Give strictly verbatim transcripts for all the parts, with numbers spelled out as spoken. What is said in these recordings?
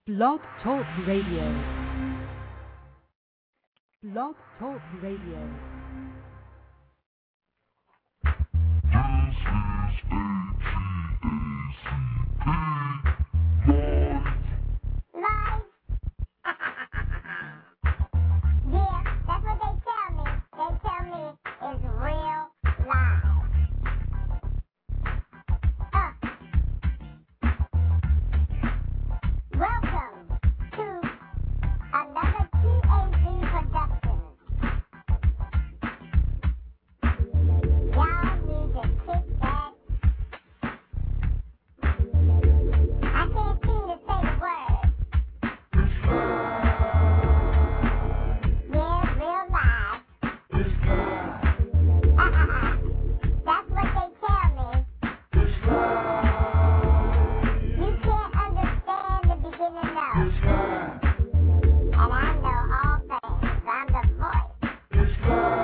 Blog Talk Radio. Blog Talk Radio. This is A T A C P Live. Yeah, that's what they tell me. They tell me it's real live. Uh. Welcome to another T A Z production. Y'all need to kick back. I can't seem to say the word. Yeah, real live. That's what they tell me. You can't understand the beginning of. And I know all things. I'm the voice. A T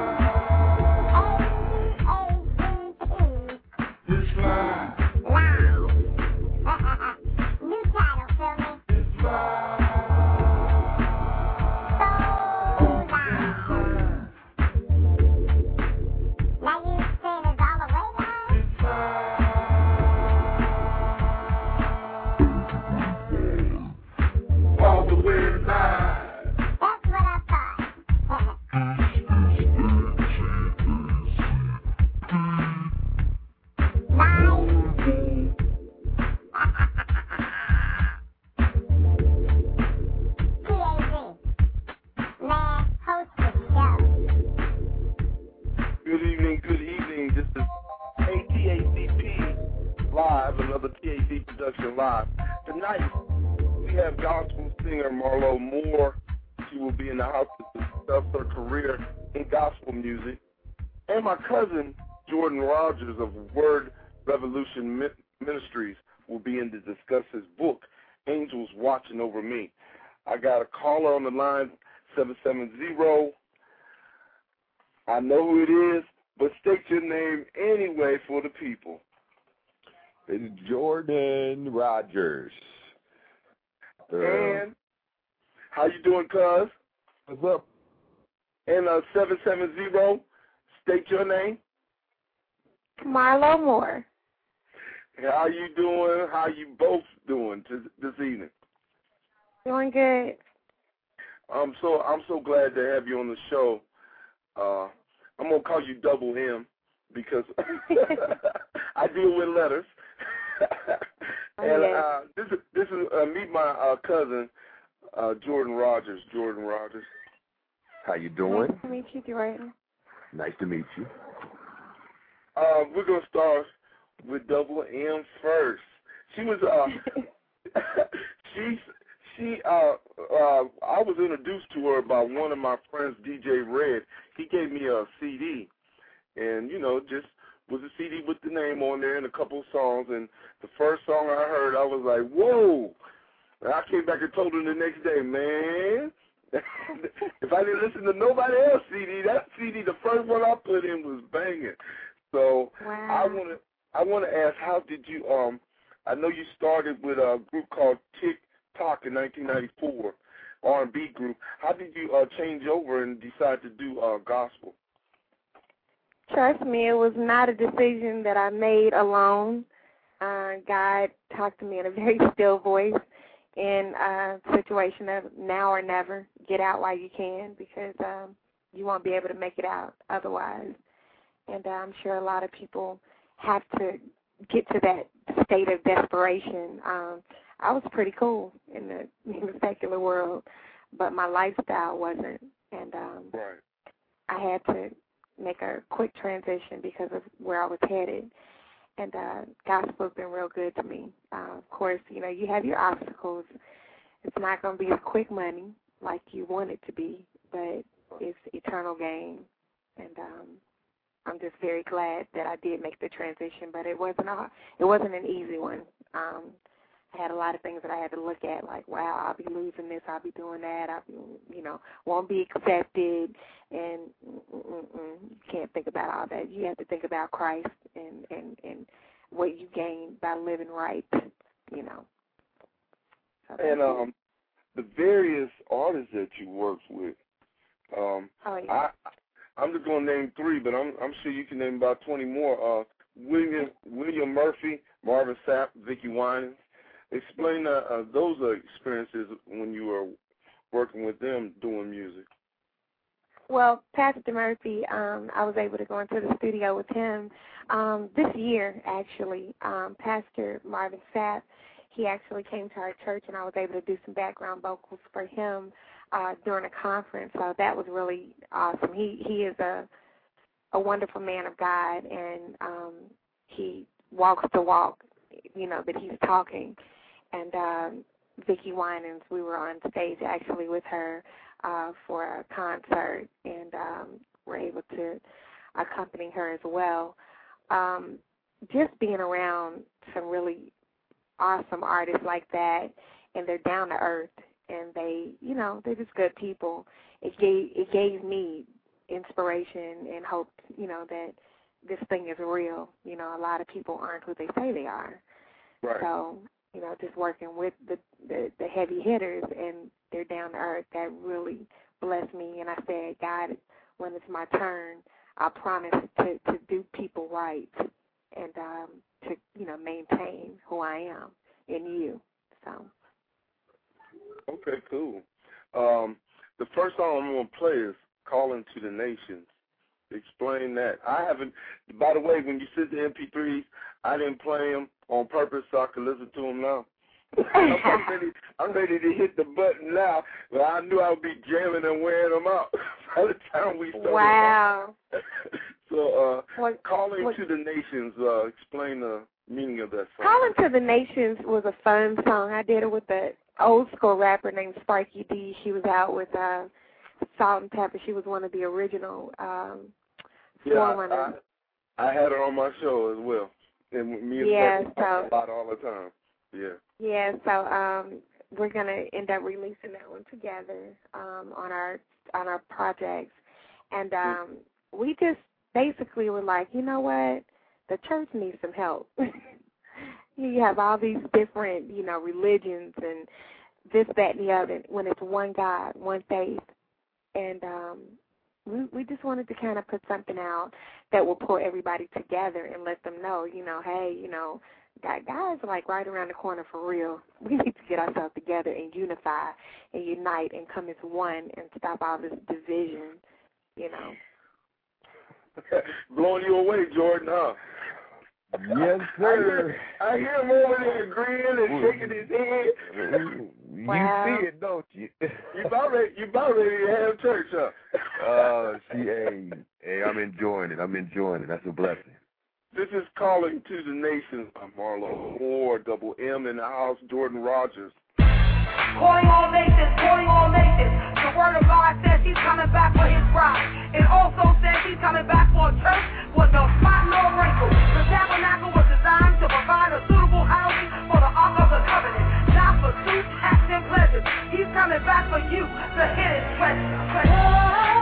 A Z P. Live. New title, feel me? So live. Now you saying it's all the way live? all the way live. That's what I thought. Live. T A Z. Man, host the show. Good evening, good evening. This is A T A C P Live, another T A Z production live. Tonight, we have gospel singer Marlo Moore. She will be in the house to discuss her career in gospel music. And my cousin, Jordan Rogers of Word Revolution Mi- Ministries, will be in to discuss his book, Angels Watching Over Me. I got a caller on the line, seven seven zero. I know who it is, but state your name anyway for the people. It's Jordan Rogers. Uh, And how you doing, cuz? what's up? And uh, seven seven zero, state your name. Marlo Moore. How you doing? How you both doing t- this evening? Doing good. I'm so I'm so glad to have you on the show. Uh, I'm gonna call you Double M because I deal with letters. And uh, this is this is uh, meet my uh, cousin uh, Jordan Rogers. Jordan Rogers. How you doing? Nice to meet you, Jordan. Nice to meet you. Uh, we're gonna start with Double M first. She was uh, she she uh, uh, I was introduced to her by one of my friends, D J Red. He gave me a C D, and you know, just was a C D with the name on there and a couple of songs. And the first song I heard, I was like, whoa! And I came back and told her the next day, man, if I didn't listen to nobody else's C D, that C D, the first one I put in was banging. So Wow. I want to I want to ask, how did you? Um, I know you started with a group called Tick Tock in nineteen ninety-four, R and B group. How did you uh, change over and decide to do uh, gospel? Trust me, it was not a decision that I made alone. Uh, God talked to me in a very still voice in a situation of now or never. Get out while you can, because um, you won't be able to make it out otherwise. And uh, I'm sure a lot of people have to get to that state of desperation. Um, I was pretty cool in the, in the secular world, but my lifestyle wasn't. And um, Right. I had to make a quick transition because of where I was headed. And uh, gospel's been real good to me. Uh, of course, you know, you have your obstacles. It's not going to be a quick money like you want it to be, but it's eternal gain. And um, I'm just very glad that I did make the transition, but it wasn't a, it wasn't an easy one. Um, I had a lot of things that I had to look at, like, wow, I'll be losing this, I'll be doing that, I'll be, you know, won't be accepted, and mm-mm-mm, you can't think about all that. You have to think about Christ and, and, and what you gain by living right, you know. So And um, the various artists that you worked with. Um, oh, yeah. I, I'm just going to name three, but I'm, I'm sure you can name about twenty more. Uh, William William Murphy, Marvin Sapp, Vicki Winans. Explain uh, uh, those uh, experiences when you were working with them doing music. Well, Pastor Murphy, um, I was able to go into the studio with him um, this year, actually. Um, Pastor Marvin Sapp, he actually came to our church, and I was able to do some background vocals for him uh, during a conference. So that was really awesome. He he is a a wonderful man of God, and um, he walks the walk, you know, that he's talking. And um, Vicki Winans, we were on stage actually with her uh, for a concert, and um, were able to accompany her as well. Um, just being around some really awesome artists like that, and they're down to earth, and they, you know, they're just good people. It gave it gave me inspiration and hope, you know, that this thing is real. You know, a lot of people aren't who they say they are. Right. So, you know, just working with the, the, the heavy hitters, and they're down to earth, that really blessed me. And I said, God, when it's my turn, I promise to, to do people right and um, to, you know, maintain who I am in you. So. Okay, cool. Um, the first song I'm going to play is Calling to the Nations. Explain that. I haven't, by the way, when you sent the M P threes, I didn't play them on purpose so I could listen to them now. I'm, ready, I'm ready to hit the button now, but I knew I would be jamming and wearing them out by the time we started. Wow. so, uh, what, Calling what, to the Nations, uh, explain the meaning of that song. Calling to the Nations was a fun song. I did it with an old school rapper named Sparky D. She was out with uh, Salt and Pepper. She was one of the original um, yeah, forerunners. I, I had her on my show as well. And me and yeah, Becky so, talk about it all the time. Yeah. Yeah, so um, we're gonna end up releasing that one together um, on our on our projects, and um, we just basically were like, you know what, the church needs some help. You have all these different, you know, religions and this, that, and the other. When it's one God, one faith, and um, we we just wanted to kind of put something out that will pull everybody together and let them know, you know, hey, you know, God, God's like right around the corner for real. We need to get ourselves together and unify and unite and come as one and stop all this division, you know. Blowing you away, Jordan, huh? Yes, sir. I hear, I hear him over there agreeing and shaking his head. You Wow. see it, don't you? You about ready, you about ready to have church, huh? Oh, uh, see, hey, hey, I'm enjoying it. I'm enjoying it. That's a blessing. This is Calling to the Nations by Marlo Moore, double M in the house, Jordan Rogers. Calling all nations, calling all nations. The word of God says he's coming back for his bride. It also says he's coming back for a church with no spot, no wrinkle. The tabernacle was designed to provide a suitable housing for the Ark of the Covenant, not for suits, hats, and pleasures. He's coming back for you, the hidden treasure. treasure.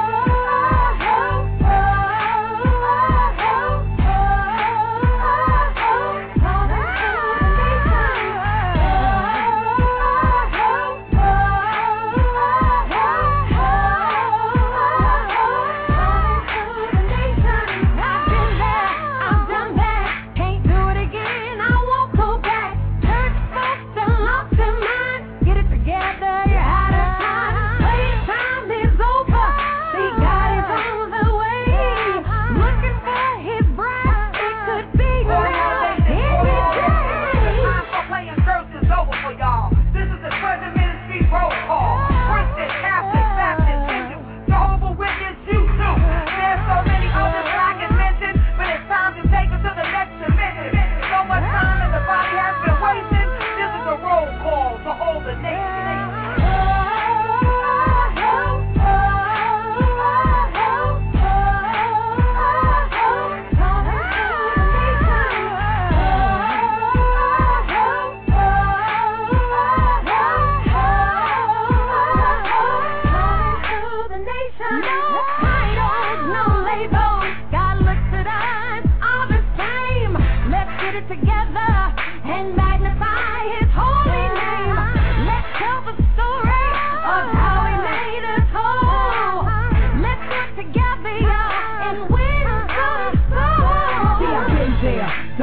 Get it together, you're out of time. Playtime is over.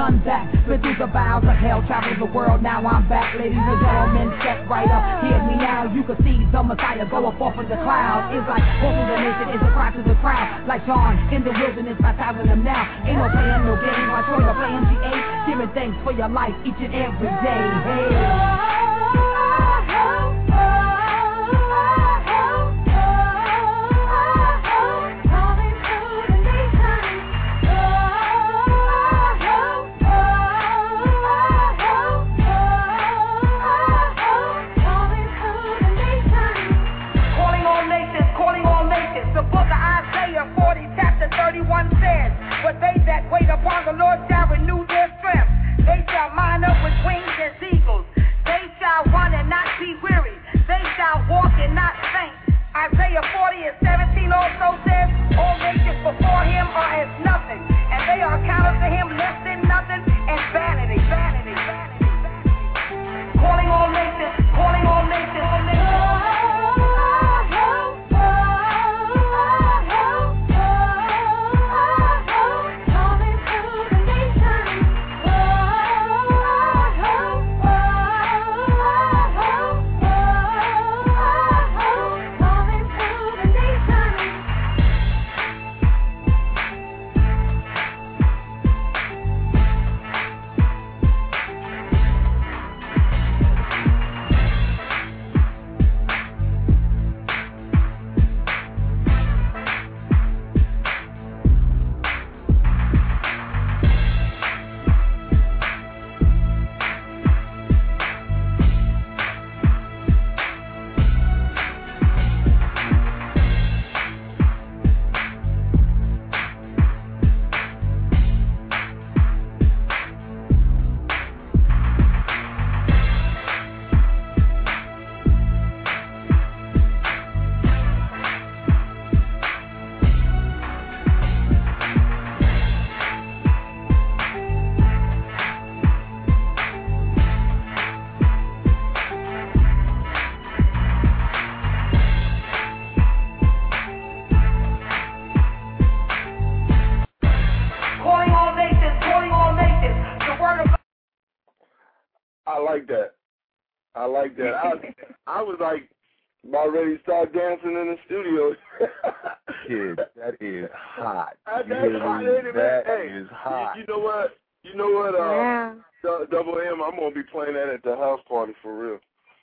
run back. Been through the bowels of hell, traveled the world, now I'm back. Ladies and gentlemen, step right up, hear me now. You can see the Messiah go up off of the cloud. It's like walking the nation, it's a cry to the crowd. Like John in the wilderness, baptizing them now. Ain't no playing, no game, like Troy, no playing G A. Giving thanks for your life each and every day. Hey. thirty-one says, but they that wait upon the Lord shall renew their strength. They shall mount up with wings as eagles. They shall run and not be weary. They shall walk and not faint. Isaiah forty and seventeen also says, all nations before him are as nothing, and they are counted to him less than nothing and vanity, vanity, vanity, vanity. Calling all nations, calling all nations, all nations. I like that. I like that. I, I was like about ready to start dancing in the studio. Kid, that is hot. I, that's hot, ain't it, man? That hey, is hot. You, you know what? You know what? Uh, yeah. D- Double M, I'm gonna be playing that at the house party for real.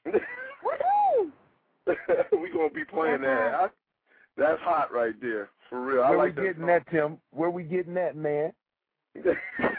We gonna be playing that. I, that's hot right there, for real. Where I like we getting that, that, Tim? Where we getting that, man? hey,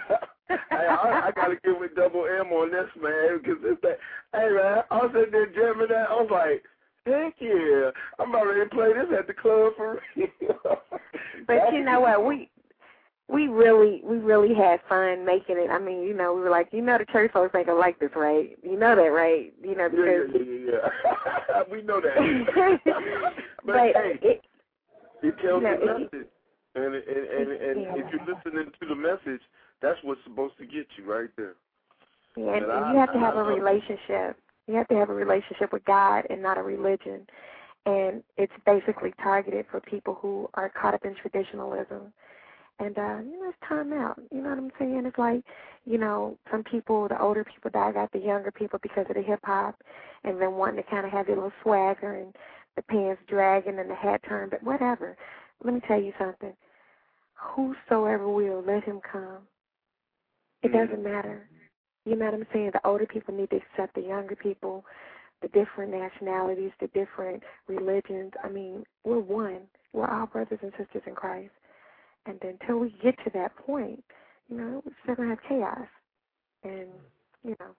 I, I gotta get with Double M on this, man, because it's that. Hey, man, I was sitting there jamming that. I was like, heck yeah, I'm about ready to play this at the club for real. But you know what, we we really we really had fun making it. I mean, you know, we were like, you know, the church folks ain't gonna like this, right? You know that, right? You know, because yeah, yeah, yeah, yeah. We know that. but, but hey, it, it tells you know, the message, and and and, and yeah. if you're listening to the message, that's what's supposed to get you right there. Yeah, and, and and I, you have to I, have I a relationship. You have to have a relationship with God and not a religion. And it's basically targeted for people who are caught up in traditionalism. And, uh, you know, it's time out. You know what I'm saying? It's like, you know, some people, the older people dog out the younger people because of the hip-hop and then wanting to kind of have their little swagger and the pants dragging and the hat turned. But whatever. Let me tell you something. Whosoever will, let him come. It mm-hmm. doesn't matter. You know what I'm saying? The older people need to accept the younger people, the different nationalities, the different religions. I mean, we're one. We're all brothers and sisters in Christ. And until we get to that point, you know, we're still going to have chaos. And, you know.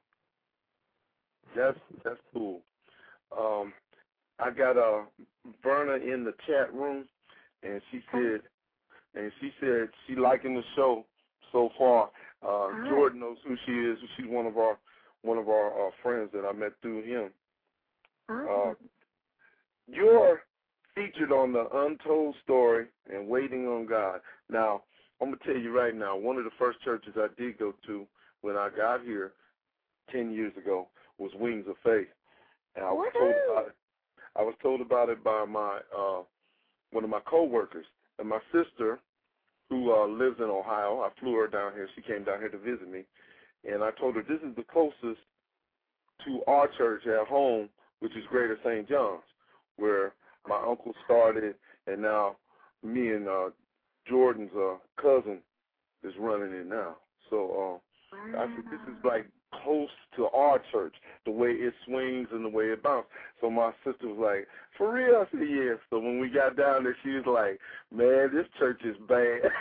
That's that's cool. Um, I got uh, Verna in the chat room, and she said, and she said she liking the show so far. Uh, Hi. Jordan knows who she is. She's one of our one of our uh, friends that I met through him. Hi. Uh, you're featured on the Untold Story and Waiting on God. Now, I'm going to tell you right now, one of the first churches I did go to when I got here ten years ago was Wings of Faith. And I was told about it. I was told about it by my uh, one of my coworkers. And my sister, who uh, lives in Ohio. I flew her down here. She came down here to visit me. And I told her this is the closest to our church at home, which is Greater Saint John's, where my uncle started, and now me and uh, Jordan's uh, cousin is running it now. So uh, wow. I said this is like close to our church, the way it swings and the way it bounces. So my sister was like, for real? I said, yeah. So when we got down there, she was like, man, this church is bad.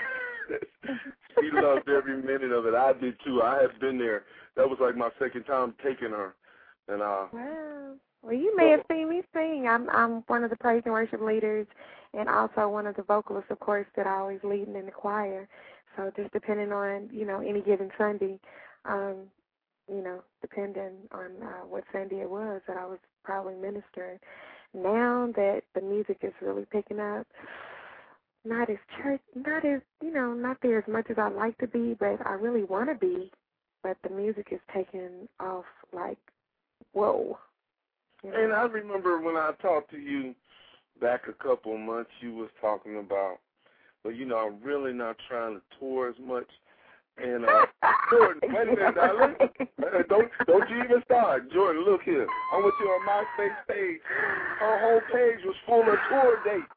She loved every minute of it. I did too. I had been there. That was like my second time taking her. And uh, wow. Well, you may have seen me sing. I'm I'm one of the praise and worship leaders, and also one of the vocalists, of course, that I always leading in the choir. So just depending on, you know, any given Sunday, um, you know, depending on uh, what Sunday it was that I was probably ministering. Now that the music is really picking up, not as church, not as, you know, not there as much as I'd like to be, but I really want to be. But the music is taking off like, whoa. You know? And I remember when I talked to you back a couple of months, you was talking about, well, you know, I'm really not trying to tour as much. And uh, Jordan, wait a minute, darling. Uh, don't don't you even start. Jordan, look here. I went to her MySpace page. Her whole page was full of tour dates.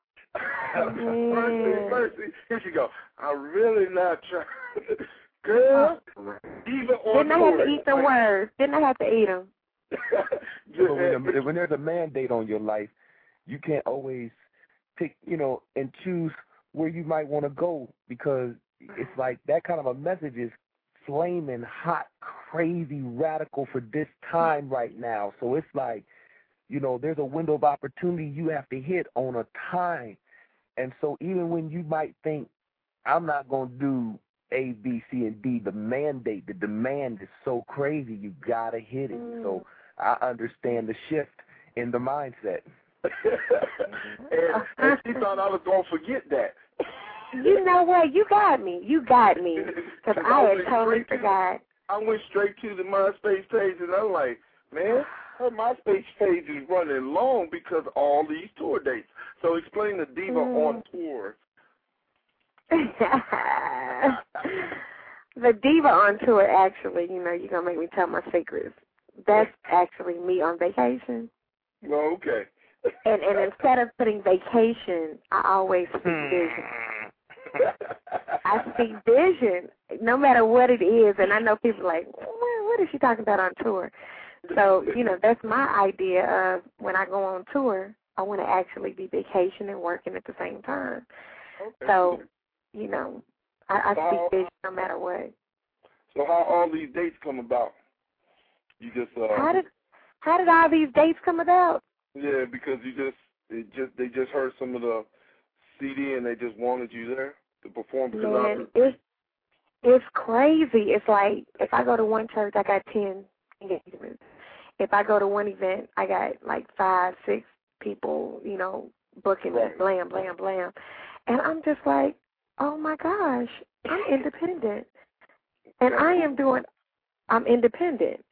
Mercy, mercy. Here she go. I'm really not trying. Girl, even on Didn't I have to eat the words? Didn't I have to eat them? So when, a, when there's a mandate on your life, you can't always pick, you know, and choose where you might want to go, because it's like that kind of a message is flaming hot, crazy, radical for this time right now. So it's like, you know, there's a window of opportunity you have to hit on a time. And so even when you might think, I'm not going to do A, B, C, and D, the mandate, the demand is so crazy, you got to hit it. Mm. So I understand the shift in the mindset. and, and she thought I was going to forget that. You know what? You got me. You got me. Because I, I had totally forgot. To, I went straight to the MySpace page, and I'm like, man, her MySpace page is running long because of all these tour dates. So explain the Diva mm. on tour. The Diva on tour, actually, you know, you're going to make me tell my secrets. That's actually me on vacation. Well, okay. and, and instead of putting vacation, I always speak vision. I speak vision, no matter what it is. And I know people are like, well, what is she talking about on tour? So, you know, that's my idea of when I go on tour, I want to actually be vacationing and working at the same time. Okay. So, you know, I, I speak vision no matter what. So how all these dates come about? You just uh, how did how did all these dates come about? Yeah, because you just it just they just heard some of the C D and they just wanted you there to perform. Man, it's it's crazy. It's like if I go to one church, I got ten engagements. If I go to one event, I got like five, six people, you know, booking right. it, blam, blam, blam, and I'm just like, oh my gosh, I'm independent, and I am doing, I'm independent,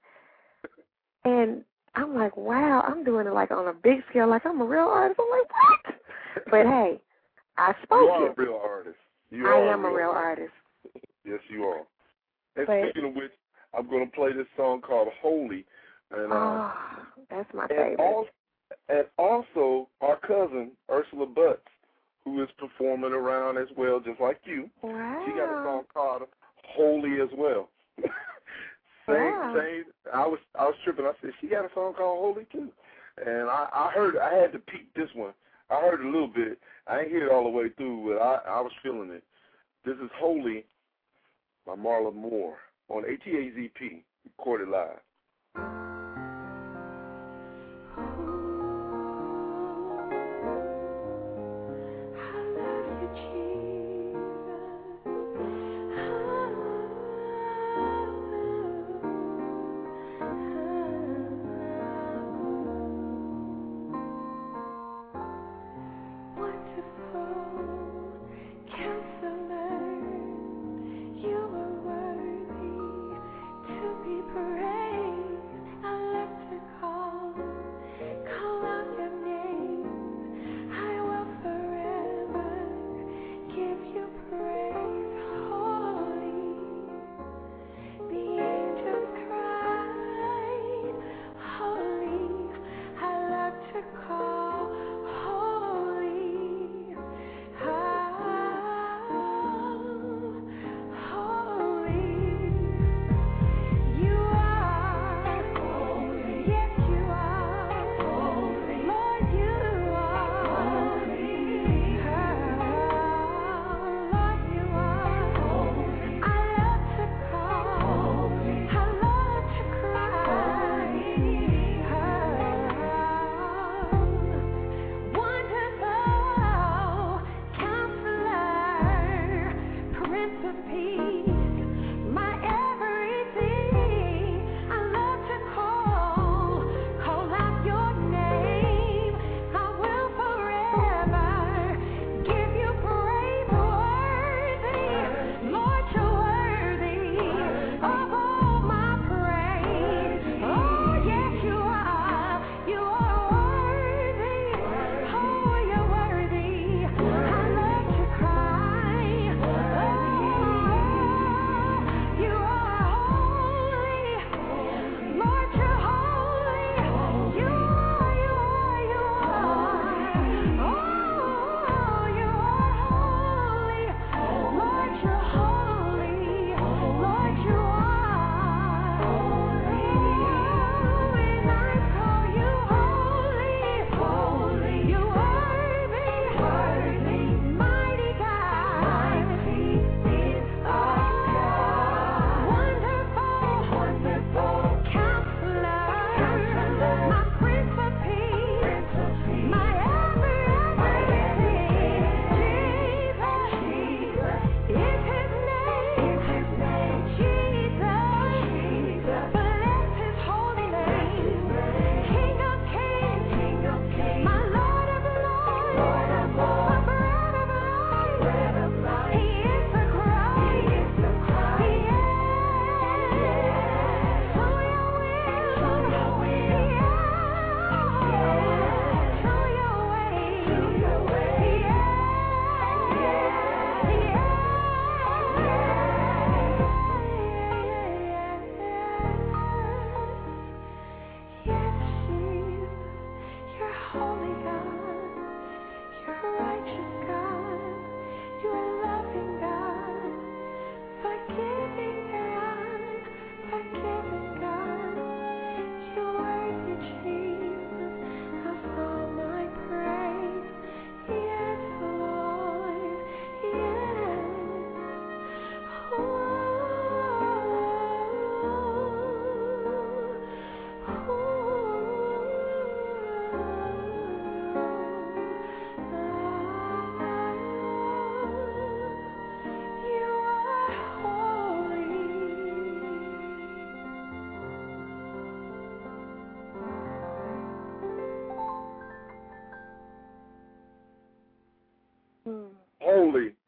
and I'm like, wow, I'm doing it like on a big scale, like I'm a real artist. I'm like, what? But hey, I spoke You are it. a real artist. You I are am a real artist. artist. Yes, you are. And but, speaking of which, I'm going to play this song called Holy. And, uh, oh, that's my and favorite. Also, and also, our cousin, Ursula Butts, who is performing around as well, just like you. Wow. She got a song called Holy as well. Same, wow. same. I was, I was tripping. I said, she got a song called Holy too. And I, I heard, I had to peek this one. I heard a little bit. I ain't hear it all the way through, but I, I was feeling it. This is Holy by Marla Moore on A T A Z P, recorded live. You are worthy to be praised.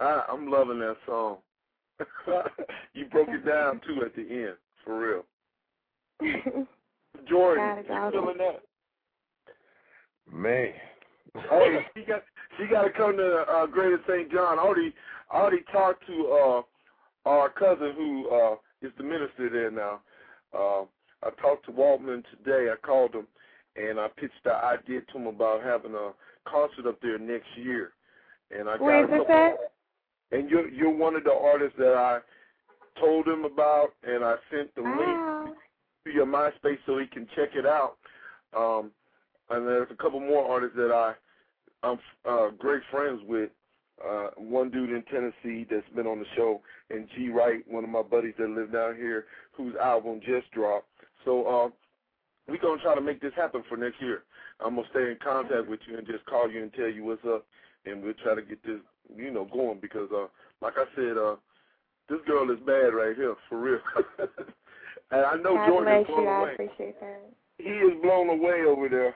I, I'm loving that song. You broke it down, too, at the end, for real. Jordan, you feeling that? Man. Hey, she got she got to come to uh, Greater Saint John. I already, I already talked to uh, our cousin who uh, is the minister there now. Uh, I talked to Waltman today. I called him, and I pitched the idea to him about having a concert up there next year. And I got Where is this at? And you're you're one of the artists that I told him about, and I sent the wow. link to your MySpace so he can check it out. Um, and there's a couple more artists that I I'm uh, great friends with. Uh, one dude in Tennessee that's been on the show, and G Wright, one of my buddies that live down here, whose album just dropped. So uh, we're going to try to make this happen for next year. I'm going to stay in contact with you and just call you and tell you what's up, and we'll try to get this, you know, going because, uh, like I said, uh, this girl is bad right here, for real. And I know God Jordan is bless blown you. away. I appreciate that. He is blown away over there.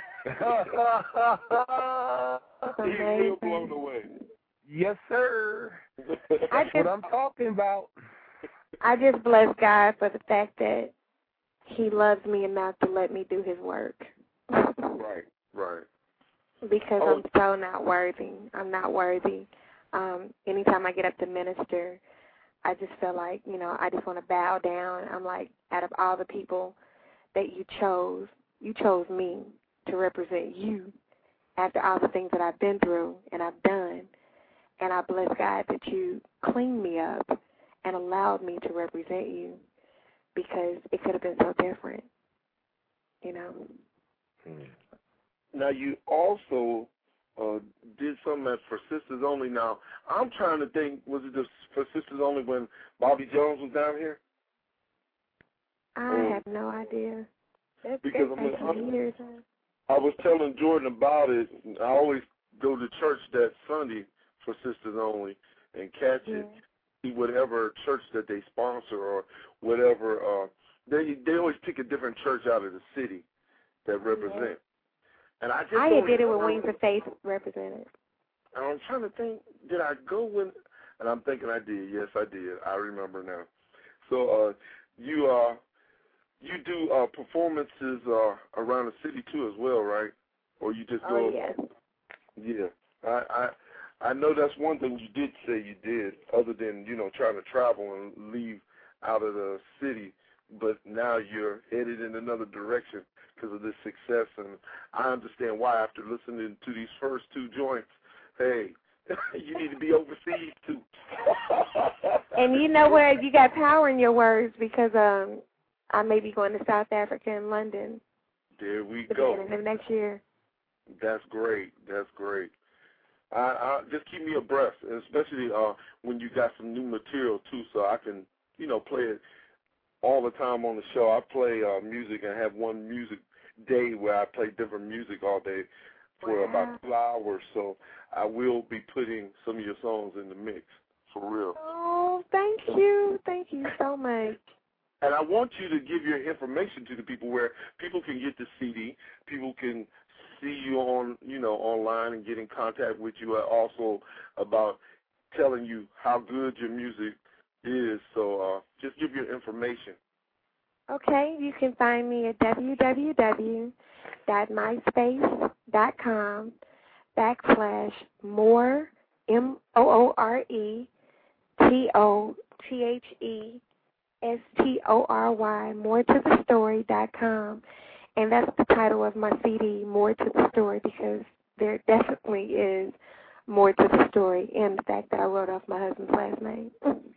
He's real blown away. Yes, sir. I That's just, what I'm talking about. I just bless God for the fact that he loves me enough to let me do his work. Right, right. Because Oh. I'm so not worthy. I'm not worthy. Um, anytime I get up to minister, I just feel like, you know, I just want to bow down. I'm like, out of all the people that you chose, you chose me to represent you after all the things that I've been through and I've done. And I bless God that you cleaned me up and allowed me to represent you because it could have been so different, you know. Now, you also uh, did something at For Sisters Only. Now, I'm trying to think, was it just For Sisters Only when Bobby Jones was down here? I Or, have no idea. That's, because that's I'm, like I'm, years. Huh? I was telling Jordan about it. I always go to church that Sunday for Sisters Only and catch Yeah. it. See whatever church that they sponsor or whatever. Uh, they they always pick a different church out of the city that represent. Yeah. And I just I don't did it with remember- Wings of Faith represented. I'm trying to think, did I go when? And I'm thinking I did. Yes, I did. I remember now. So uh, you uh, you do uh, performances uh, around the city too as well, right? Or you just go? Oh, yeah. Yeah. I, I I know that's one thing you did say you did, other than, you know, trying to travel and leave out of the city. But now you're headed in another direction because of this success, and I understand why after listening to these first two joints. Hey, you need to be overseas too. And you know where you got power in your words because um, I may be going to South Africa and London. There we the go. beginning of next year. That's great. That's great. I, I just keep me abreast, especially uh, when you got some new material too, so I can, you know, play it all the time on the show. I play uh, music and have one music day where I play different music all day for Wow. about two hours. So I will be putting some of your songs in the mix for real. Oh, thank you. Thank you so much. And I want you to give your information to the people where people can get the C D, people can see you on, you know, online and get in contact with you, and also about telling you how good your music is. So uh, just give your information. Okay, you can find me at www.myspace.com backslash more, M O O R E, T O T H E, S T O R Y, more to the story dot com. And that's the title of my C D, More to the Story, because there definitely is more to the story in the fact that I wrote off my husband's last name.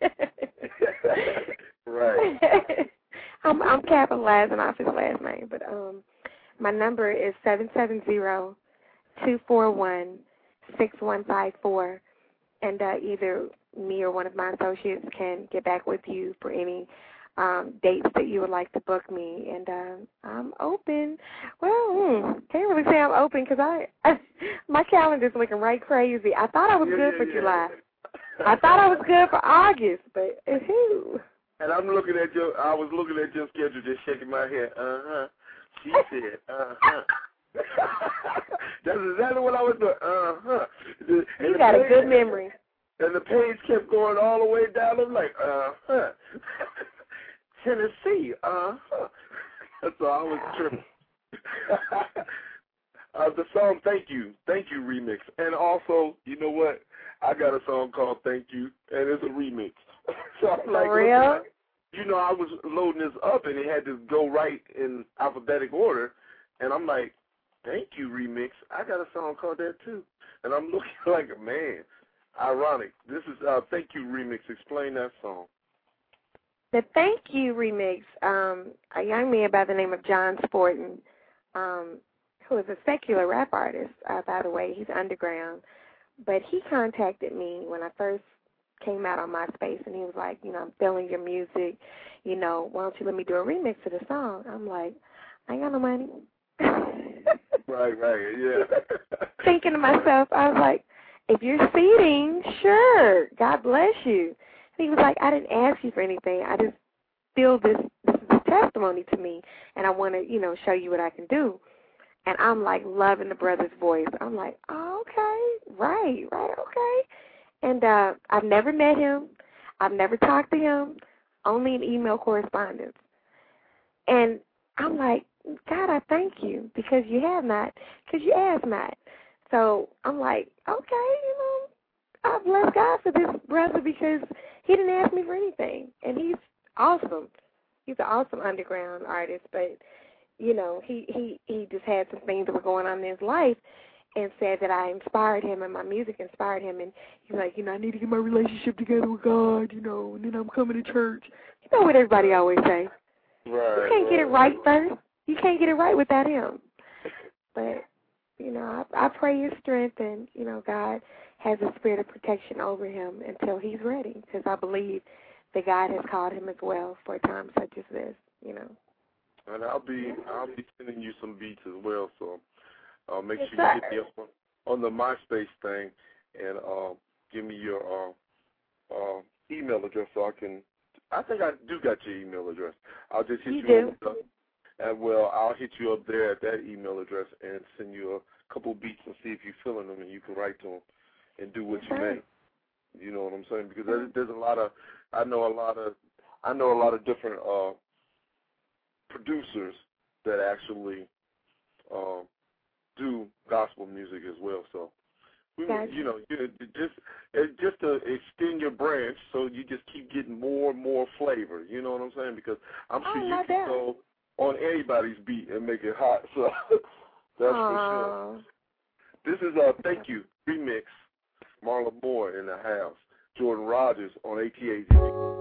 Right. I'm, I'm capitalizing off his last name, but um, my number is seven seven zero, two four one, six one five four, and uh, either me or one of my associates can get back with you for any um, dates that you would like to book me, and uh, I'm open. Well, mm, can't really say I'm open because I, I my calendar's looking right crazy. I thought I was Yeah, good yeah, for yeah. July. I thought I was good for August, but who? And I'm looking at your, I was looking at your schedule, just shaking my head. Uh-huh. She said, uh-huh. That's exactly what I was doing. Uh-huh. You got a good memory. And the page kept going all the way down. I'm like, uh-huh. Tennessee, uh-huh. So I was tripping. uh, the song Thank You, Thank You remix. And also, you know what? I got a song called Thank You, and it's a remix. So I'm like, for real? You know, I was loading this up, and it had to go right in alphabetic order. And I'm like, Thank You remix. I got a song called that, too. And I'm looking like, man, ironic. This is uh, Thank You remix. Explain that song. The Thank You remix, um, a young man by the name of John Sporton, um, who is a secular rap artist, uh, by the way. He's underground. But he contacted me when I first came out on MySpace, and he was like, you know, I'm feeling your music. You know, why don't you let me do a remix of the song? I'm like, I ain't got no money. Right, right, yeah. Thinking to myself, I was like, if you're seeding, sure, God bless you. And he was like, I didn't ask you for anything. I just feel this, this is a testimony to me, and I want to, you know, show you what I can do. And I'm like loving the brother's voice. I'm like, oh, okay, right, right, okay. And uh, I've never met him. I've never talked to him, only in email correspondence. And I'm like, God, I thank you because you have not, because you asked not. So I'm like, okay, you know, I bless God for this brother because he didn't ask me for anything. And he's awesome. He's an awesome underground artist. But, you know, he, he, he just had some things that were going on in his life and said that I inspired him and my music inspired him. And he's like, you know, I need to get my relationship together with God, you know, and then I'm coming to church. You know what everybody always say. Right, you can't right, get it right right. first. You can't get it right without him. But, you know, I, I pray his strength, and, you know, God has a spirit of protection over him until he's ready, because I believe that God has called him as well for a time such as this, you know. And I'll be I'll be sending you some beats as well, so uh, make yes, sure sir. you hit me up on, on the MySpace thing and uh, give me your uh, uh, email address so I can. I think I do got your email address. I'll just hit you. you, You up with the, and well, I'll hit you up there at that email address and send you a couple beats and see if you're feeling them, and you can write to them and do what yes, you sir. make. You know what I'm saying? Because there's, there's a lot of I know a lot of I know a lot of different uh, producers that actually uh, do gospel music as well. So we, Gotcha. you know, you just it, just to extend your branch, so you just keep getting more and more flavor. You know what I'm saying? Because I'm sure Oh, you not can that. go on anybody's beat and make it hot. So that's Aww. for sure. This is a Thank You remix. Marla Moore in the house. Jordan Rogers on A T A Z.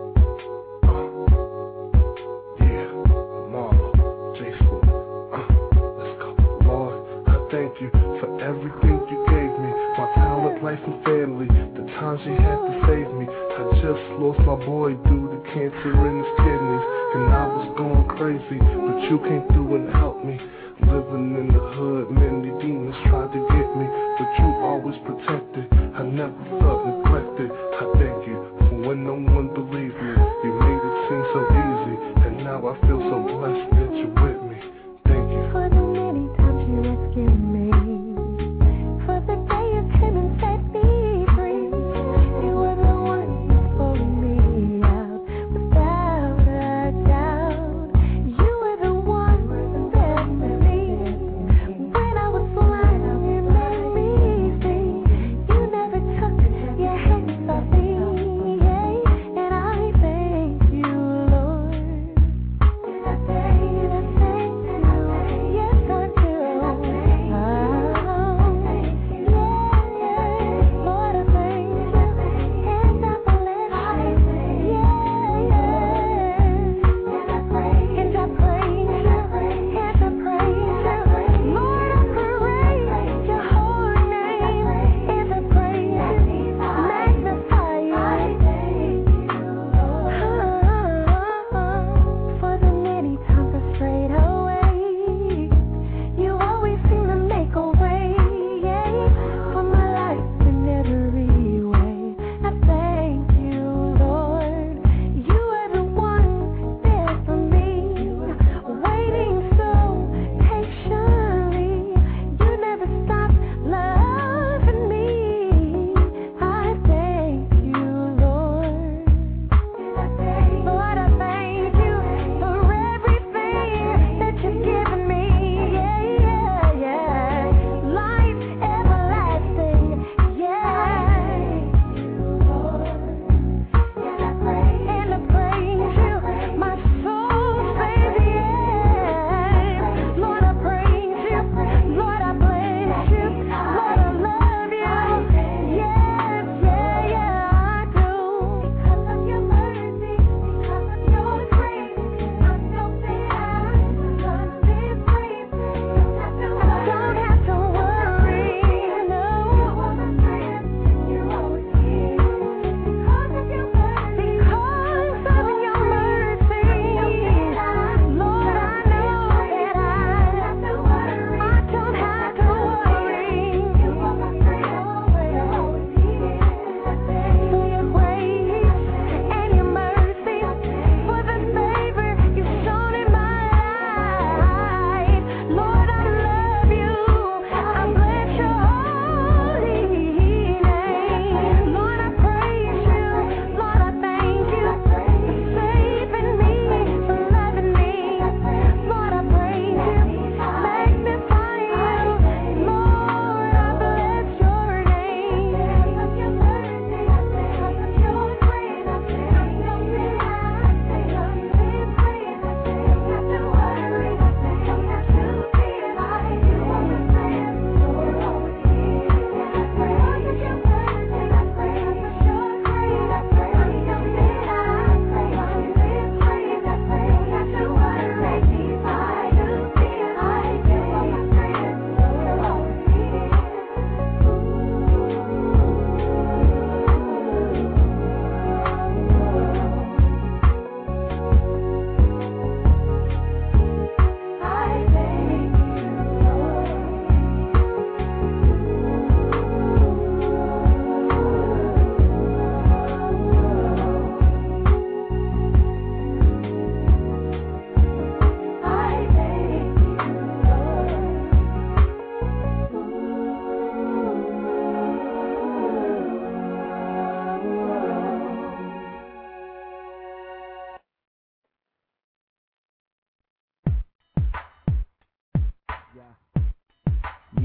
Yeah, Marla, J four. Uh, let's go. Lord, I thank you for everything you gave me. My talent, life, and family. The times you had to save me. I just lost my boy due to cancer in his kidneys. And I was going crazy, but you came through and helped me. Living in the hood, many demons tried to get me, but you always protected. I never felt neglected. I thank you for when no one believed me. You made it seem so easy, and now I feel so blessed that you're with me. Thank you for the many times you rescued me, for the day you came and set me free. You were the one who pulled me out without a doubt. You were the one who set me. When I was blind, you made me see. You never took your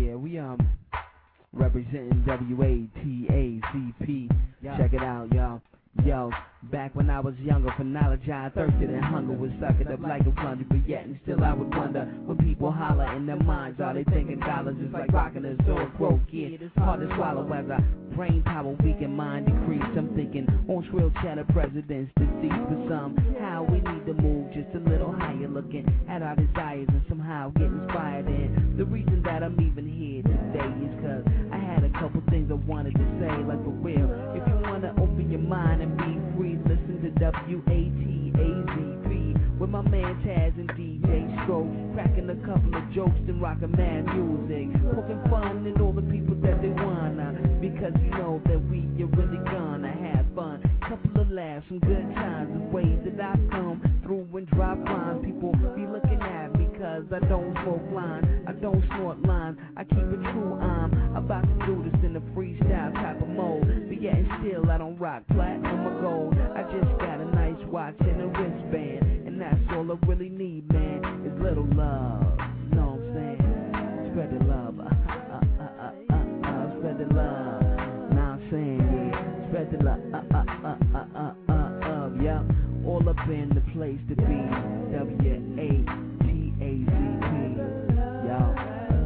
Yeah, we um representing W A T A C P. Yeah. Check it out, y'all. Yo, back when I was younger, for knowledge I thirsted and hunger was sucking up like a plunger. But yet and still I would wonder, when people holler in their minds, are they thinking dollars is like rocking a sword broke? Yeah, it's hard to swallow as I brain power weaken, mind decrease. I'm thinking on shrill chatter presidents deceased, but somehow we need to move just a little higher, looking at our desires and somehow get inspired. And the reason that I'm even here today is cause I had a couple things I wanted to say, like for real. If you wanna open your mind and be free, listen to W A T A Z P with my man Taz and D J Stroke, cracking a couple of jokes and rocking mad music, poking fun in all the people that they wanna, because you know that we are really gonna have fun. Couple of laughs, some good times, the ways that I come through and drop lines. People be looking at me cause I don't smoke lines, I don't snort lines, I keep it true. I'm about to do this in a freestyle type of mode, but yet and still I don't rock platinum or gold. I just got a nice watch and a wristband, and that's all I really need, man, is little love. You know what I'm saying? Spread the love, uh, uh, uh, uh, uh, uh, spread the love. Now I'm saying, yeah, spread the love, uh, uh, uh, uh, uh, uh, uh, yeah, all up in the place to be. W A T A Z P, y'all.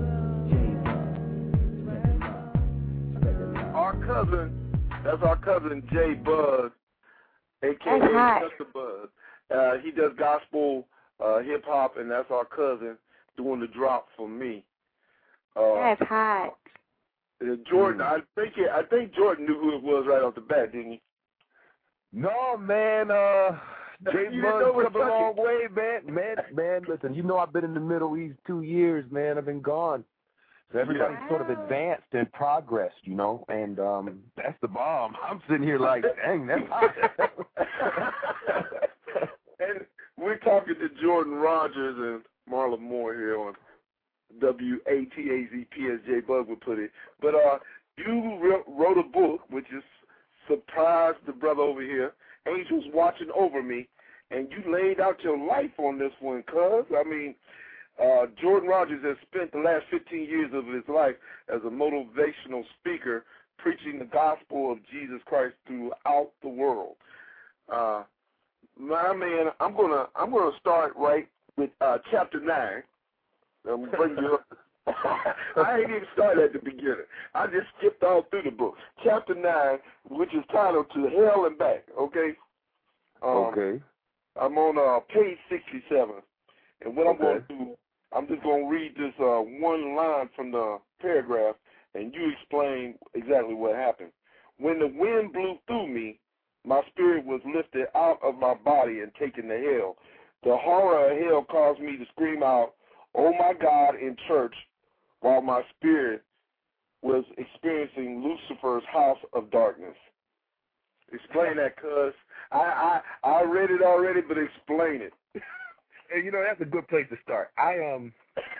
Our cousin, that's our cousin Jay Buzz, a k a. Mister Buzz. Uh, he does gospel, uh, hip hop, and that's our cousin doing the drop for me. Uh, that's hot. Uh, Jordan, mm. I think it, I think Jordan knew who it was right off the bat, didn't he? No, man. Uh, Jay Buzz come a long way, man. Man, man. Listen, you know I've been in the Middle East two years, man. I've been gone. So everybody's wow. sort of advanced and progressed, you know, and um, that's the bomb. I'm sitting here like, dang, that's hot. And we're talking to Jordan Rogers and Marla Moore here on W A T A Z P, as Jay Bug would put it. But uh, you wrote a book, which is surprised the brother over here, Angels Watching Over Me, and you laid out your life on this one, cuz. I mean, Uh, Jordan Rogers has spent the last fifteen years of his life as a motivational speaker, preaching the gospel of Jesus Christ throughout the world. Uh, my man, I'm gonna I'm gonna start right with uh, chapter nine. I'm gonna bring you up. I ain't even started at the beginning. I just skipped all through the book. Chapter nine, which is titled "To Hell and Back." Okay. Um, okay. I'm on uh, page sixty-seven, and what okay. I'm going to do. I'm just going to read this uh, one line from the paragraph, and you explain exactly what happened. When the wind blew through me, my spirit was lifted out of my body and taken to hell. The horror of hell caused me to scream out, "Oh my God," in church, while my spirit was experiencing Lucifer's house of darkness. Explain that, cuz. I, I, I read it already, but explain it. You know, that's a good place to start. I um,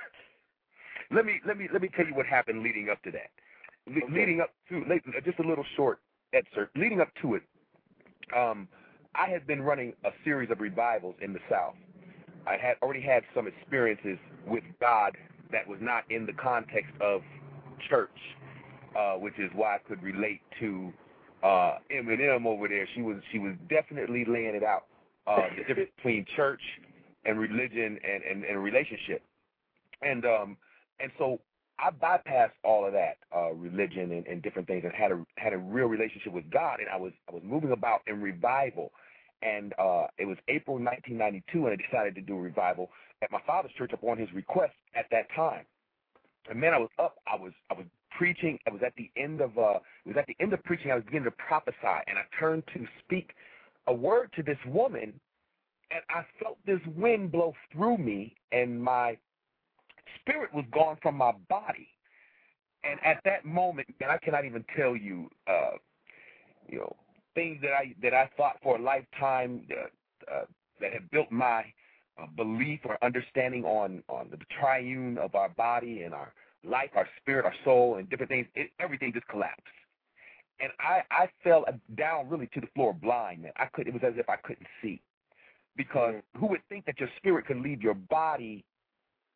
let me let me let me tell you what happened leading up to that. Le- okay. Leading up to just a little short excerpt. Leading up to it, um, I had been running a series of revivals in the South. I had already had some experiences with God that was not in the context of church, uh, which is why I could relate to uh, Eminem over there. She was she was definitely laying it out. Uh, the difference between church and religion and, and, and relationship. And um and so I bypassed all of that, uh, religion and, and different things, and had a had a real relationship with God, and I was I was moving about in revival. And uh it was April nineteen ninety-two, and I decided to do a revival at my father's church upon his request at that time. And man, I was up, I was I was preaching, I was at the end of uh it was at the end of preaching, I was beginning to prophesy, and I turned to speak a word to this woman. And I felt this wind blow through me, and my spirit was gone from my body. And at that moment, and I cannot even tell you, uh, you know, things that I that I thought for a lifetime uh, uh, that have built my uh, belief or understanding on on the triune of our body and our life, our spirit, our soul, and different things. It, everything just collapsed, and I I fell down really to the floor blind. Man, I could. It was as if I couldn't see. Because who would think that your spirit could leave your body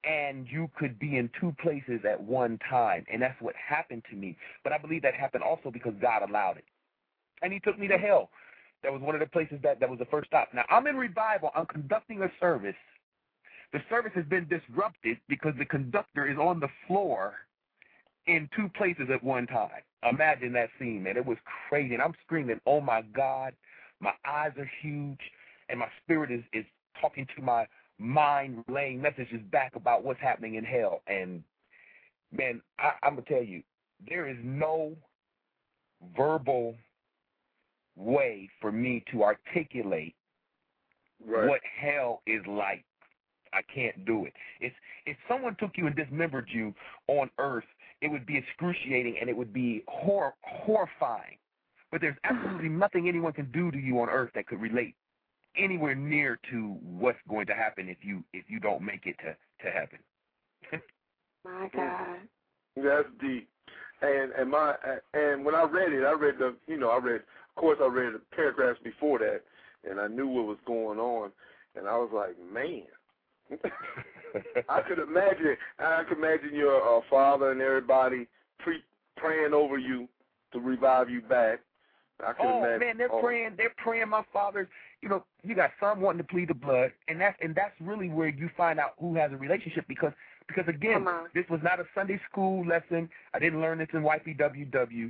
and you could be in two places at one time, and that's what happened to me. But I believe that happened also because God allowed it. And he took me to hell. That was one of the places that, that was the first stop. Now, I'm in revival. I'm conducting a service. The service has been disrupted because the conductor is on the floor in two places at one time. Imagine that scene, man. It was crazy. And I'm screaming, oh, my God. My eyes are huge, and my spirit is, is talking to my mind, relaying messages back about what's happening in hell. And, man, I, I'm going to tell you, there is no verbal way for me to articulate right. what hell is like. I can't do it. It's, if someone took you and dismembered you on earth, it would be excruciating and it would be hor- horrifying. But there's absolutely nothing anyone can do to you on earth that could relate anywhere near to what's going to happen if you if you don't make it to, to heaven. My God. That's deep. And and my and when I read it, I read the you know I read of course I read the paragraphs before that, and I knew what was going on, and I was like, man. I could imagine. I could imagine your uh, father and everybody pre- praying over you to revive you back. I could oh imagine. man, they're oh. praying. They're praying. My father's. You know, you got some wanting to plead the blood, and that's and that's really where you find out who has a relationship because because again, this was not a Sunday school lesson. I didn't learn this in Y P W W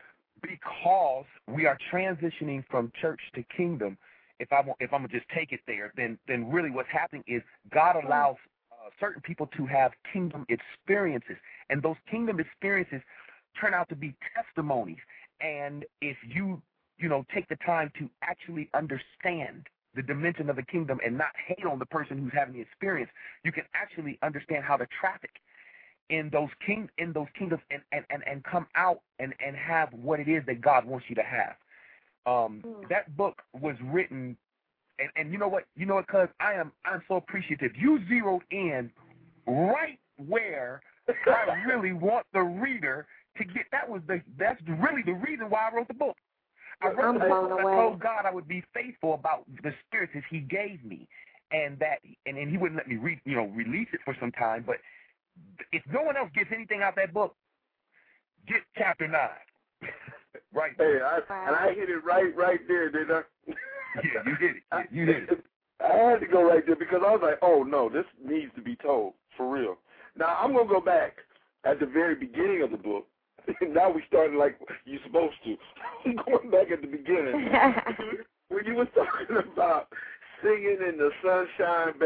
because we are transitioning from church to kingdom. If I if I'm gonna just take it there, then then really what's happening is God allows uh, certain people to have kingdom experiences, and those kingdom experiences turn out to be testimonies. And if you you know take the time to actually understand the dimension of the kingdom and not hate on the person who's having the experience, you can actually understand how to traffic in those king in those kingdoms and and, and, and come out and, and have what it is that God wants you to have. Um, that book was written, and, and you know what, you know what, cuz I am, I'm so appreciative. You zeroed in right where I really want the reader to get. That was the, that's really the reason why I wrote the book. I wrote the book because I told God I would be faithful about the spirits He gave me, and that, and, and He wouldn't let me re, you know, release it for some time. But if no one else gets anything out of that book, get chapter nine. Right. Hey, I, and I hit it right, right there, didn't I? Yeah, you hit it. Yeah, you hit it. I had to go right there because I was like, oh no, this needs to be told for real. Now I'm gonna go back at the very beginning of the book. Now we started like you're supposed to. I'm going back at the beginning when you were talking about singing in the Sunshine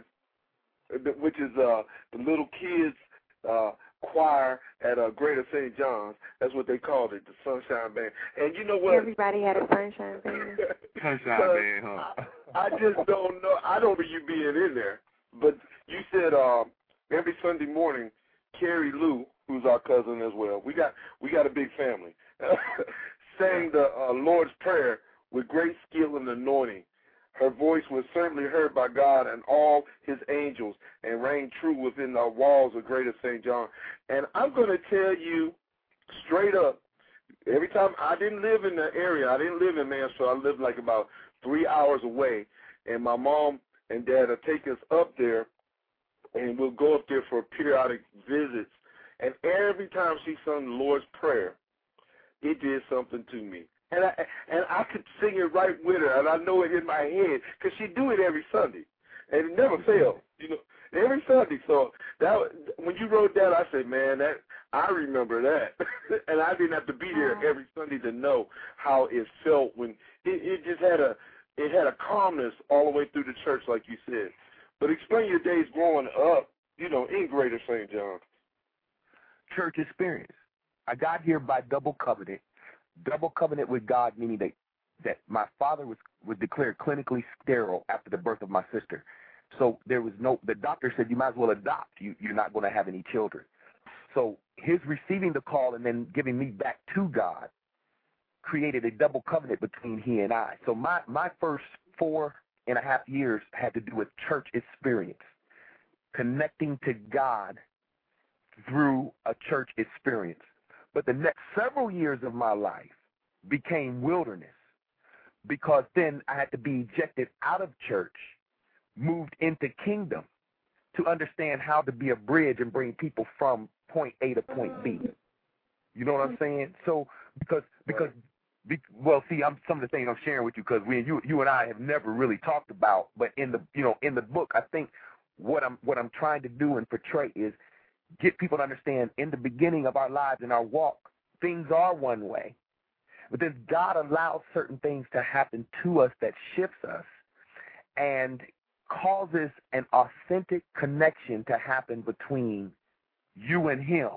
Band, which is uh the little kids uh. choir at uh, Greater Saint John's. That's what they called it, the Sunshine Band. And you know what? Everybody had a Sunshine Band. Sunshine Band, huh? I, I just don't know. I don't know you being in there, but you said uh, every Sunday morning, Carrie Lou, who's our cousin as well, we got we got a big family, sang the uh, Lord's Prayer with great skill and anointing. Her voice was certainly heard by God and all His angels and reigned true within the walls of Greater Saint John. And I'm going to tell you straight up, every time I didn't live in the area, I didn't live in Mansfield, I lived like about three hours away, and my mom and dad would take us up there, and we'll go up there for periodic visits. And every time she sung the Lord's Prayer, it did something to me. And I and I could sing it right with her, and I know it in my head because she do it every Sunday, and it never failed, you know, every Sunday. So that when you wrote that, I said, man, that I remember that, and I didn't have to be there every Sunday to know how it felt when it, it just had a it had a calmness all the way through the church, like you said. But explain your days growing up, you know, in Greater Saint John. Church experience. I got here by double covenant. Double covenant with God, meaning that, that my father was, was declared clinically sterile after the birth of my sister. So there was no, the doctor said you might as well adopt. You, you're not going to have any children. So his receiving the call and then giving me back to God created a double covenant between he and I. So my, my first four and a half years had to do with church experience, connecting to God through a church experience. But the next several years of my life became wilderness because then I had to be ejected out of church, moved into kingdom to understand how to be a bridge and bring people from point A to point B. You know what I'm saying? So because because be, well, see, I'm some of the things I'm sharing with you because we you you and I have never really talked about, but in the you know in the book, I think what I'm what I'm trying to do and portray is get people to understand in the beginning of our lives and our walk, things are one way, but then God allows certain things to happen to us that shifts us and causes an authentic connection to happen between you and him,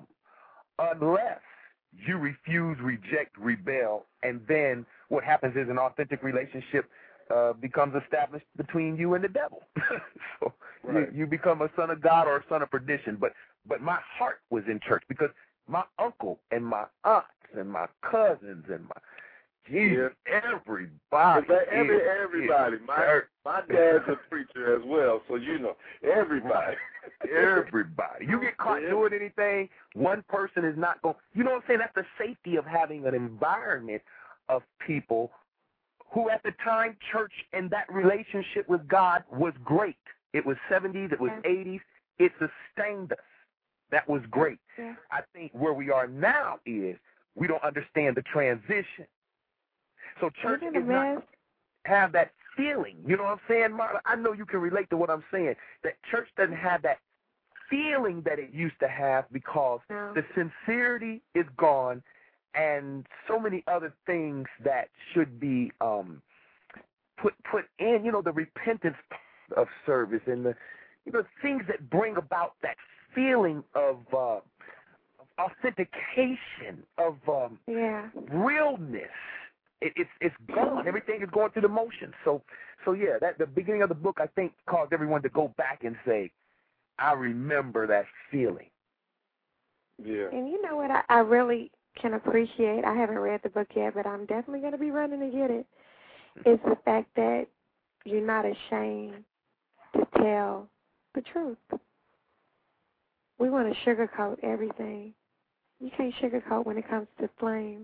unless you refuse, reject, rebel, and then what happens is an authentic relationship uh, becomes established between you and the devil. So right. you, you become a son of God or a son of perdition. But but my heart was in church because my uncle and my aunts and my cousins and my Jesus, yeah. everybody. That, every, is, everybody. Is my my dad's a preacher as well, so you know, everybody. Everybody. You get caught yeah. doing anything, one person is not going. You know what I'm saying? That's the safety of having an environment of people who at the time church and that relationship with God was great. It was seventies, it was yeah. eighties. It sustained us. That was great. Yeah. I think where we are now is we don't understand the transition. So church is not have that feeling. You know what I'm saying, Marla? I know you can relate to what I'm saying. That church doesn't have that feeling that it used to have because no. the sincerity is gone and so many other things that should be um, put put in, you know, the repentance of service and the you know things that bring about that feeling of uh, authentication, of um, yeah. realness. It, it's it's gone. Everything is going through the motions. So so yeah, that the beginning of the book I think caused everyone to go back and say, I remember that feeling. Yeah. And you know what I, I really can appreciate, I haven't read the book yet, but I'm definitely going to be running to get it, is the fact that you're not ashamed to tell the truth. We want to sugarcoat everything. You can't sugarcoat when it comes to flames.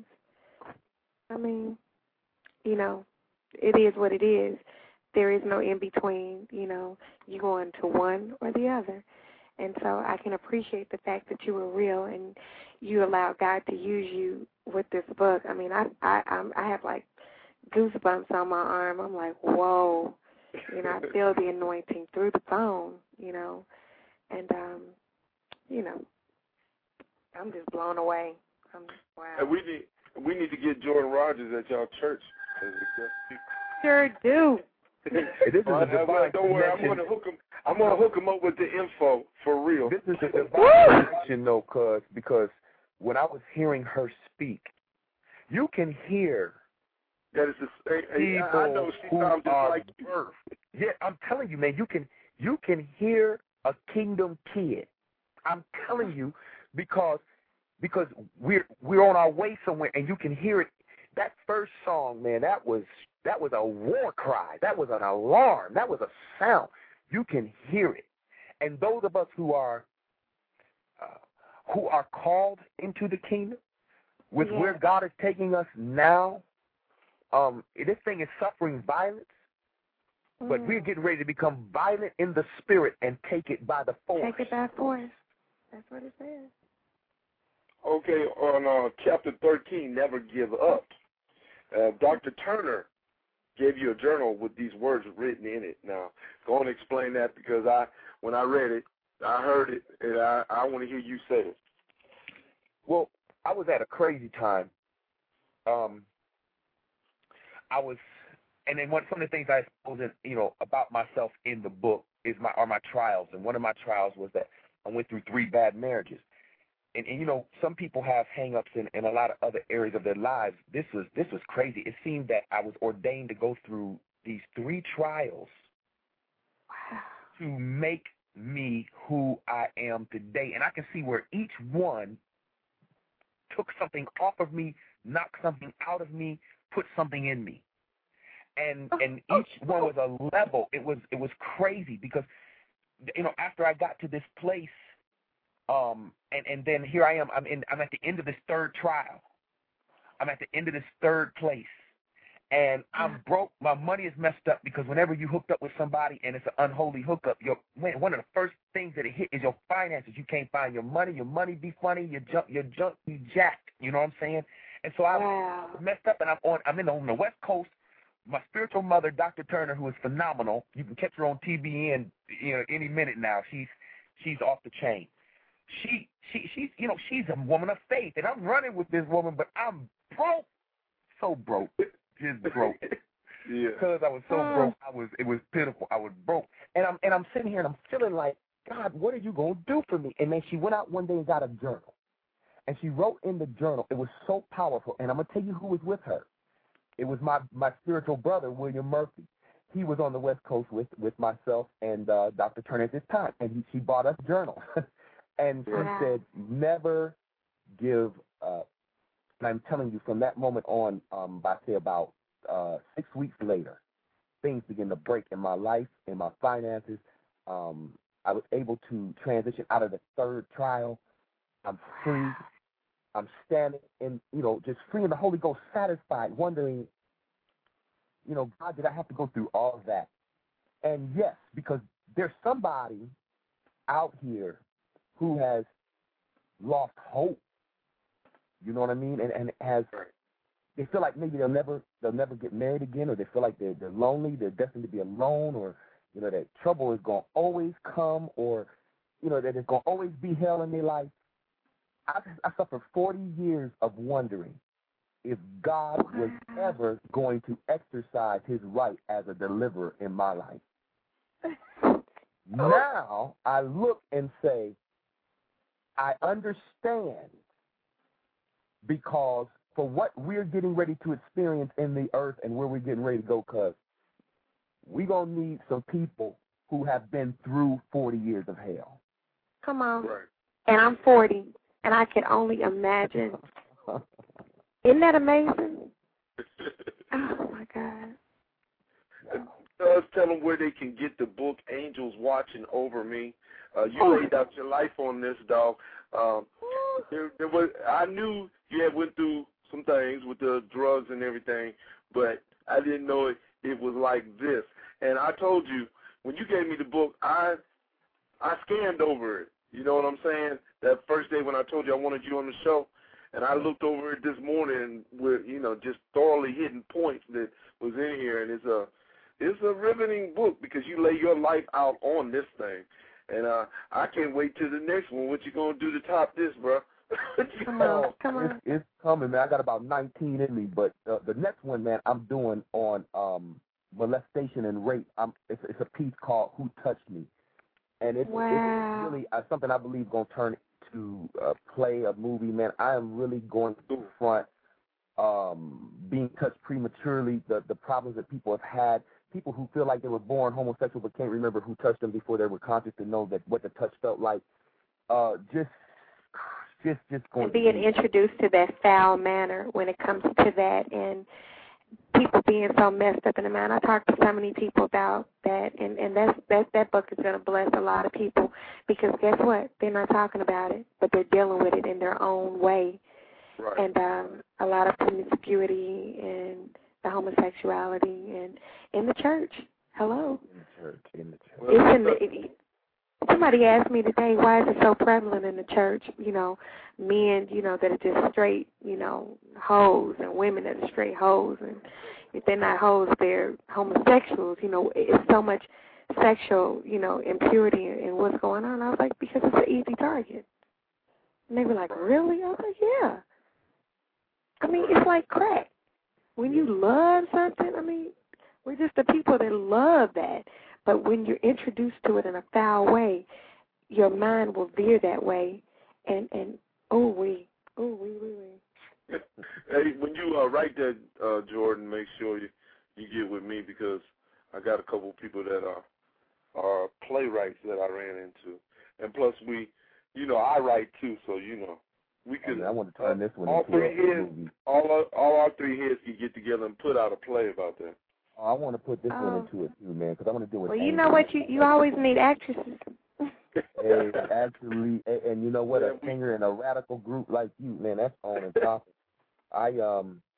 I mean, you know, it is what it is. There is no in-between, you know. You're going to one or the other. And so I can appreciate the fact that you were real and you allowed God to use you with this book. I mean, I I I'm, I have, like, goosebumps on my arm. I'm like, whoa. You know, I feel the anointing through the phone, you know. And, um, you know, I'm just blown away. I'm, wow. And we need, we need to get Jordan Rogers at y'all church. Sure do. This is well, a divine don't worry, I'm gonna hook him. I'm gonna hook him up with the info for real. This is a divine connection, though, cuz because when I was hearing her speak, you can hear that is the people I know she who sounds just are like you. birthed. Yeah, I'm telling you, man. You can you can hear a kingdom kid. I'm telling you because because we're we're on our way somewhere, and you can hear it. That first song, man, that was that was a war cry. That was an alarm. That was a sound. You can hear it. And those of us who are uh, who are called into the kingdom, with yeah. where God is taking us now, um, this thing is suffering violence, mm. but we're getting ready to become violent in the spirit and take it by the force. Take it by force. That's what it says. Okay, on uh, chapter thirteen, Never Give Up, uh, Doctor Turner gave you a journal with these words written in it. Now, go on and explain that because I, when I read it, I heard it, and I, I want to hear you say it. Well, I was at a crazy time. Um, I was, and then one some of the things I suppose, you know, about myself in the book is my are my trials, and one of my trials was that I went through three bad marriages. And, and, you know, some people have hang-ups in, in a lot of other areas of their lives. This was this was crazy. It seemed that I was ordained to go through these three trials wow. to make me who I am today. And I can see where each one took something off of me, knocked something out of me, put something in me. And and each one was a level. It was it was crazy because, you know, after I got to this place, Um, and, and then here I am, I'm in, I'm at the end of this third trial. I'm at the end of this third place. And I'm broke. My money is messed up because whenever you hooked up with somebody and it's an unholy hookup, your man, one of the first things that it hit is your finances. You can't find your money. Your money be funny. Your junk, your junk be jacked. You know what I'm saying? And so I'm wow. messed up, and I'm on. I'm in on the West Coast. My spiritual mother, Doctor Turner, who is phenomenal. You can catch her on T V N, you know, any minute now. She's she's off the chain. She she she's you know she's a woman of faith, and I'm running with this woman, but I'm broke, so broke, just broke. Yeah. Because I was so Oh. broke, I was it was pitiful. I was broke, and I'm and I'm sitting here and I'm feeling like, God, what are you gonna do for me? And then she went out one day and got a journal, and she wrote in the journal. It was so powerful, and I'm gonna tell you who was with her. It was my, my spiritual brother, William Murphy. He was on the West Coast with, with myself and uh, Doctor Turner at this time, and he, she bought us a journal. And Wow. she said, never give up. And I'm telling you, from that moment on, um, I say about uh, six weeks later, things began to break in my life, in my finances. Um, I was able to transition out of the third trial. I'm free. I'm standing in, you know, just free in the Holy Ghost, satisfied, wondering, you know, God, did I have to go through all of that? And yes, because there's somebody out here who has lost hope. You know what I mean? And and has they feel like maybe they'll never they'll never get married again, or they feel like they're they're lonely, they're destined to be alone, or you know that trouble is gonna always come, or you know that there's gonna always be hell in their life. I, I suffered forty years of wondering if God was ever going to exercise his right as a deliverer in my life. Now I look and say, I understand, because for what we're getting ready to experience in the earth and where we're getting ready to go, cuz we're going to need some people who have been through forty years of hell. Come on. Right. And I'm forty. And I can only imagine. Isn't that amazing? Oh, my God. Uh, tell them where they can get the book, Angels Watching Over Me. Uh, you Oh. laid out your life on this, dog. Um, there, there was, I knew you had went through some things with the drugs and everything, but I didn't know it, it was like this. And I told you, when you gave me the book, I I scanned over it. You know what I'm saying? That first day when I told you I wanted you on the show, and I looked over it this morning with, you know, just thoroughly hidden points that was in here, and it's a it's a riveting book because you lay your life out on this thing, and uh, I can't wait till the next one. What you gonna do to top this, bro? Come on, come on. It's, it's coming, man. I got about nineteen in me, but uh, the next one, man, I'm doing on um, molestation and rape. I'm, it's, it's a piece called "Who Touched Me," and it's, Wow. it's really uh, something I believe going to turn to a play, a movie, man. I am really going to confront um, being touched prematurely, the the problems that people have had. People who feel like they were born homosexual but can't remember who touched them before they were conscious to know that what the touch felt like. Uh, just, just, just going And being to be, introduced to that foul manner when it comes to that, and people being so messed up in the mind. I talked to so many people about that, and, and that's, that, that book is going to bless a lot of people because guess what? They're not talking about it, but they're dealing with it in their own way. Right. And um, a lot of promiscuity and the homosexuality and in the church. Hello. in the church, in the church. It's in the, it, somebody asked me today, why is it so prevalent in the church? You know, men, you know, that are just straight, you know, hoes, and women that are straight hoes. And if they're not hoes, they're homosexuals. You know, it's so much sexual, you know, impurity in what's going on. I was like, because it's an easy target. And they were like, really? I was like, yeah. I mean, it's like crack. When you love something, I mean, we're just the people that love that. But when you're introduced to it in a foul way, your mind will veer that way. And, and oh, we, oh, we, we, we. Hey, when you uh, write that, uh, Jordan, make sure you, you get with me because I got a couple of people that are, are playwrights that I ran into. And plus, we, you know, I write too, so, you know. We could. I want to turn this one all into three a heads, movie. all our, all our three heads can get together and put out a play about that. Oh, I want to put this Oh. one into it too, man, because I want to do it. Well, you know what? You, you always need actresses. Hey, actually, and, and you know what? Yeah, A we- singer in a radical group like you, man, that's on and top. I um,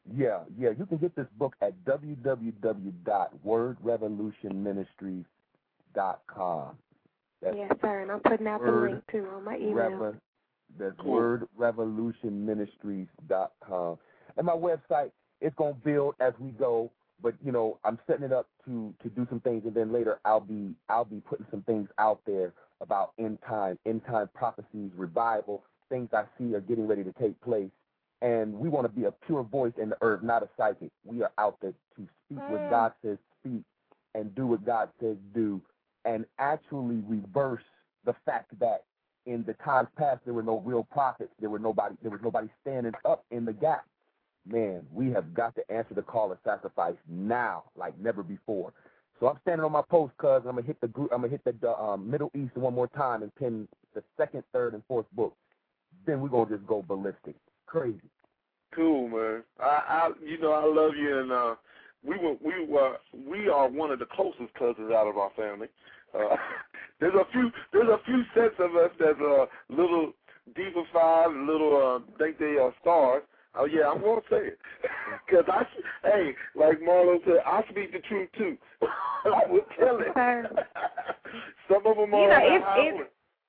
Yeah, yeah. You can get this book at w w w dot word revolution ministries dot com. That's yes, sir, and I'm putting out the link, too, on my email. Rever- that's Cool. word revolution ministries dot com. And my website, it's going to build as we go, but, you know, I'm setting it up to, to do some things, and then later I'll be I'll be putting some things out there about end time, end time prophecies, revival, things I see are getting ready to take place. And we want to be a pure voice in the earth, not a psychic. We are out there to speak Mm. what God says speak and do what God says do, and actually reverse the fact that in the times past there were no real prophets. There were nobody. There was nobody standing up in the gap. Man, we have got to answer the call of sacrifice now, like never before. So I'm standing on my post, cuz I'm gonna hit the group. I'm gonna hit the um, Middle East one more time and pin the second, third, and fourth book. Then we're gonna just go ballistic. Crazy. Cool, man. I, I, you know, I love you, and uh, we were, we were, we are one of the closest cousins out of our family. Uh, there's a few, there's a few sets of us that's a uh, little diva-fied, little uh, think they are stars. Oh yeah, I'm gonna say it, cause I, hey, like Marlo said, I speak the truth too. I would tell it. Some of them are. You know, it's, it's,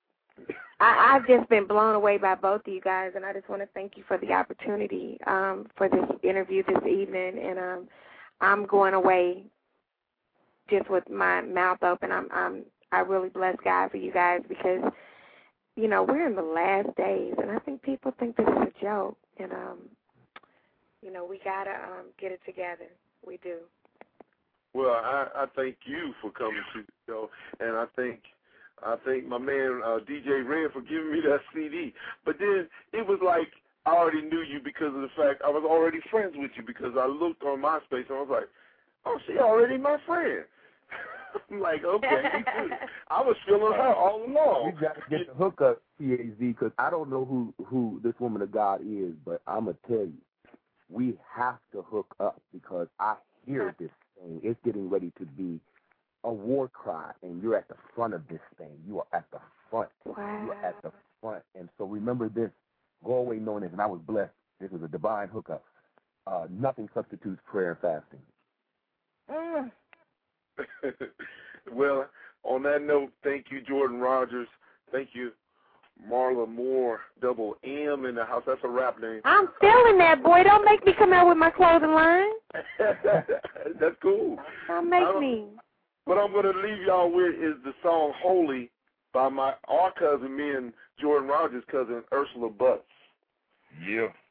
I, I've just been blown away by both of you guys, and I just want to thank you for the opportunity um, for this interview this evening. And um, I'm going away just with my mouth open. I'm, I'm, I really bless God for you guys because, you know, we're in the last days, and I think people think this is a joke. And, um, you know, we got to um, get it together. We do. Well, I, I thank you for coming to the show, and I think I thank my man uh, D J Red for giving me that C D. But then it was like I already knew you because of the fact I was already friends with you because I looked on MySpace and I was like, oh, she already my friend. I'm like, okay, me too. I was feeling her all along. We got to get the hookup, T A Z, because I don't know who, who this woman of God is, but I'm going to tell you, we have to hook up because I hear this thing. It's getting ready to be a war cry, and you're at the front of this thing. You are at the front. Wow. You're at the front. And so remember this, go away knowing this, and I was blessed. This was a divine hookup. Uh, nothing substitutes prayer and fasting. Mm. Well, on that note, thank you, Jordan Rogers. Thank you, Marla Moore, double M in the house. That's a rap name. I'm feeling that, boy. Don't make me come out with my clothing line. That's cool. Don't make don't, me. What I'm going to leave y'all with is the song Holy by my our cousin, me and Jordan Rogers' cousin, Ursula Butts. Yeah.